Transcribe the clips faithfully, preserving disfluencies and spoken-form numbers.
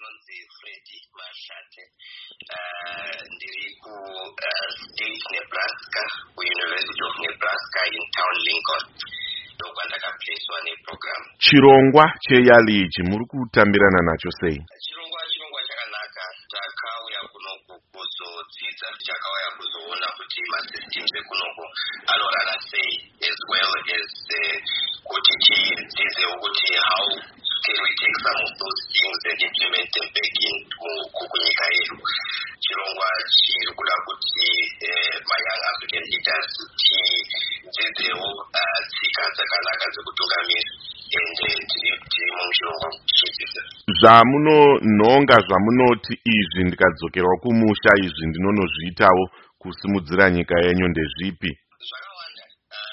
ndinonzi Freddy Mashate. Uh, ndiri ku uh, State Nebraska, ku University of Nebraska in town Lincoln. Ndokwandakaplacewa neprogram. Chirongwa cheyali ichi muri kutambirana nacho sei? Chirongwa chirongwa chakanaka. Takauya kunoku kuzodzidza, takauya kuzoona kuti masystems ekunoku anorana sei, as well as uh, kuti tidzidzewo kuti how can we take some of those things and implement them back in kunyika yedu. Chirongwa chiri kuda kuti my young African leaders tidzidzewo tsika dzakanaka dzekutungamira, and tiri muchirongwa tichidzidza. Zvamunonhonga zvamunoti izvi ndikadzokerawo kumusha izvi ndinonozviitawo kusimudzira nyika yenyu ndezvipi? Zvakawanda.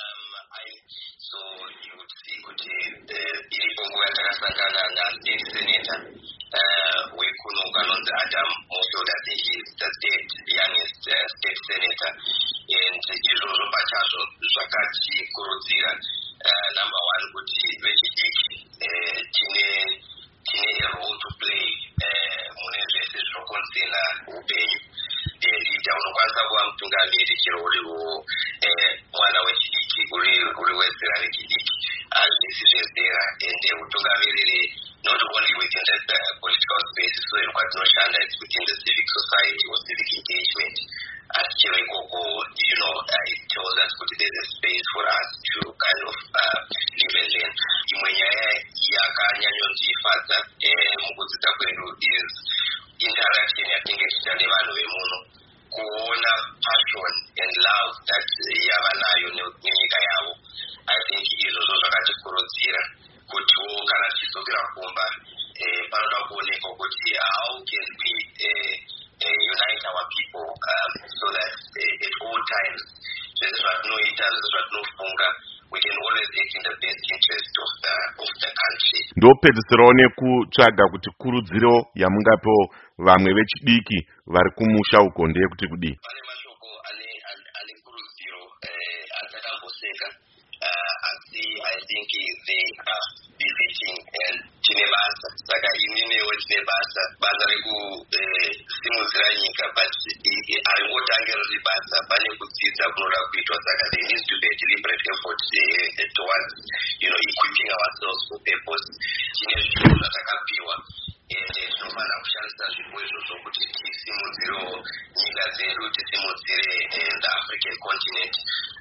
So you would see kuti iripo nguva yatakasangana na-state senator wekuno kanonzi Adam Mofield. I think he is the state youngest uh, state senator, and izvozvo pachazvo zvakatikurudzira number one kuti vechidiki tine tine a role to play mune zvese zvinokonzera upenyu. Leader unokwanisa kuva mutungamiri chero uriwo mwana wechidiki, uri wezera rechidiki, hazvisi zvezera, ende utungamiriri not only within the uh, political space, so kwatinoshanda it's within the civic society or civic engagement. Asi chero ikoko, you know, uh, it tells us that there's a space for us to kind of uh, live and learn. Imwe nyaya yakanyanyonzifadza mukudzidza kwedu is interaction yatinenge tichiita nevanhu vemuno, kuona passion and love that yava nayo nenyika yavo. I think izvozvo zvakatikurudzira kutiwo kana tichidzokera kumba panoda kuonekwa kuti how can we uh, uh, unite our people um, so that uh, at all times zvese zvatinoita, zvese zvatinofunga, we can always act in the best interest of the, of the country. Ndopedzisirawo nekutsvaga kuti kurudziro yamungapewo vamwe vechidiki vari kumusha uko ndeyekuti kudii? Pane mashoko ane ane kurudziro atakamboseka, asi I think they are befitting and tine basa. Saka iminewo tine basa, basa rekusimudzira nyika, but haringotange riri basa, pane kudzidza kunoda kuitwa. Saka there needs to be a deliberate effort uh, towards, you know, equipping ourselves for purpose. Tine zvinhu zvatakapiwa, and tinofanira kushandisa zvinhu izvozvo kuti tisimudzirewo nyika dzedu, tisimudzire the African continent.